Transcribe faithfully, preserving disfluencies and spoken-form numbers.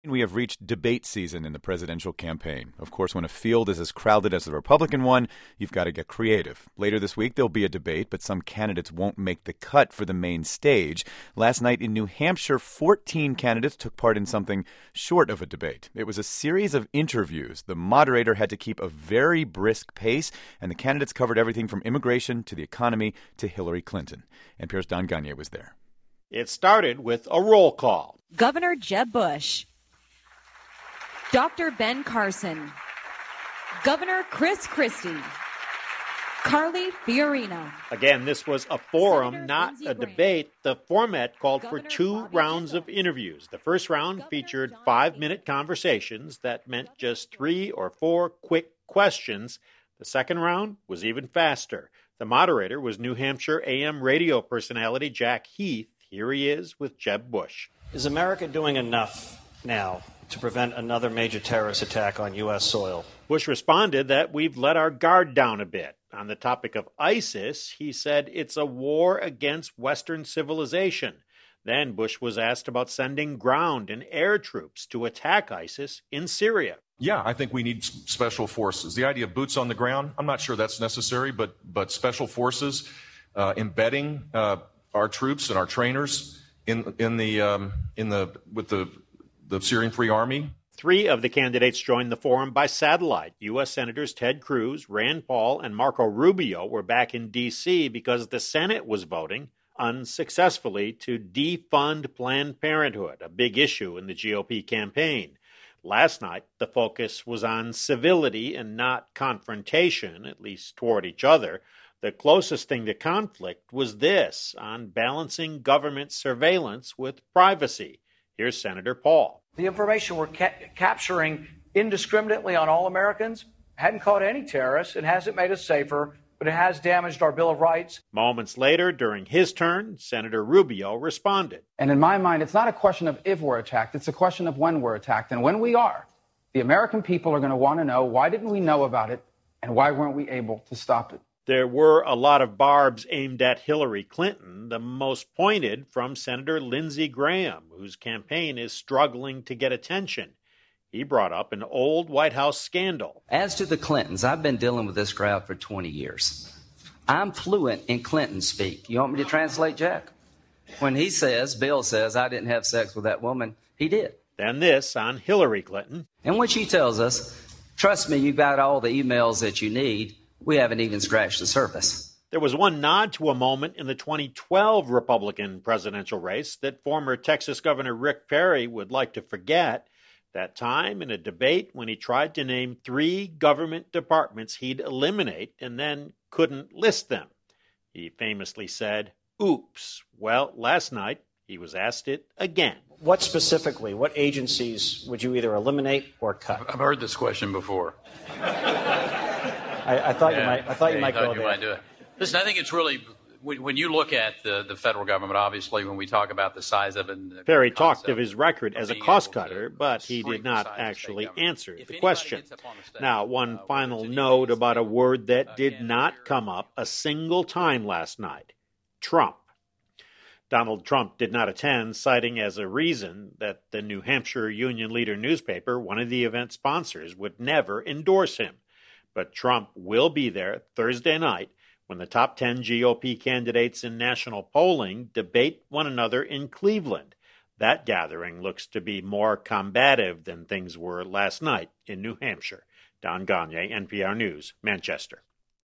We have reached debate season in the presidential campaign. Of course, when a field is as crowded as the Republican one, you've got to get creative. Later this week, there'll be a debate, but some candidates won't make the cut for the main stage. Last night in New Hampshire, fourteen candidates took part in something short of a debate. It was a series of interviews. The moderator had to keep a very brisk pace, and the candidates covered everything from immigration to the economy to Hillary Clinton. N P R's Don Gonyea was there. It started with a roll call. Governor Jeb Bush, Doctor Ben Carson, Governor Chris Christie, Carly Fiorina. Again, this was a forum, Senator not Lindsey a Graham. debate. The format called Governor for two Bobby rounds Jindal. of interviews. The first round Governor featured John five-minute conversations that meant just three or four quick questions. The second round was even faster. The moderator was New Hampshire A M radio personality Jack Heath. Here he is with Jeb Bush. Is America doing enough now to prevent another major terrorist attack on U S soil? Bush responded that we've let our guard down a bit. On the topic of ISIS, he said it's a war against Western civilization. Then Bush was asked about sending ground and air troops to attack ISIS in Syria. Yeah, I think we need s- special forces. The idea of boots on the ground, I'm not sure that's necessary, but but special forces, uh, embedding uh, our troops and our trainers in in the um, in the with the the Syrian Free Army. Three of the candidates joined the forum by satellite. U S. Senators Ted Cruz, Rand Paul, and Marco Rubio were back in D C because the Senate was voting unsuccessfully to defund Planned Parenthood, a big issue in the G O P campaign. Last night, the focus was on civility and not confrontation, at least toward each other. The closest thing to conflict was this, on balancing government surveillance with privacy. Here's Senator Paul. The information we're ca- capturing indiscriminately on all Americans hadn't caught any terrorists. It hasn't made us safer, but it has damaged our Bill of Rights. Moments later, during his turn, Senator Rubio responded. And in my mind, it's not a question of if we're attacked. It's a question of when we're attacked. And when we are, the American people are going to want to know, why didn't we know about it and why weren't we able to stop it? There were a lot of barbs aimed at Hillary Clinton, the most pointed from Senator Lindsey Graham, whose campaign is struggling to get attention. He brought up an old White House scandal. As to the Clintons, I've been dealing with this crowd for twenty years. I'm fluent in Clinton speak. You want me to translate, Jack? When he says, Bill says, I didn't have sex with that woman, he did. Then this on Hillary Clinton. And when she tells us, trust me, you got all the emails that you need, we haven't even scratched the surface. There was one nod to a moment in the twenty twelve Republican presidential race that former Texas Governor Rick Perry would like to forget. That time in a debate when he tried to name three government departments he'd eliminate and then couldn't list them. He famously said, oops. Well, last night he was asked it again. What specifically, what agencies would you either eliminate or cut? I've heard this question before. I, I thought Yeah. you might. I thought Yeah, you might thought go you there. might do it. Listen, I think it's really when, when you look at the, the federal government. Obviously, when we talk about the size of it, and the Perry concept talked of his record as a being cost able to cutter, but he shrink did the not size of state actually government. answer If the anybody question. gets up on the stage, Now, one uh, whether final it's in note any about a state, word that uh, did candidate not or- come up a single time last night: Trump. Donald Trump did not attend, citing as a reason that the New Hampshire Union Leader newspaper, one of the event sponsors, would never endorse him. But Trump will be there Thursday night when the top ten G O P candidates in national polling debate one another in Cleveland. That gathering looks to be more combative than things were last night in New Hampshire. Don Gonyea, N P R News, Manchester.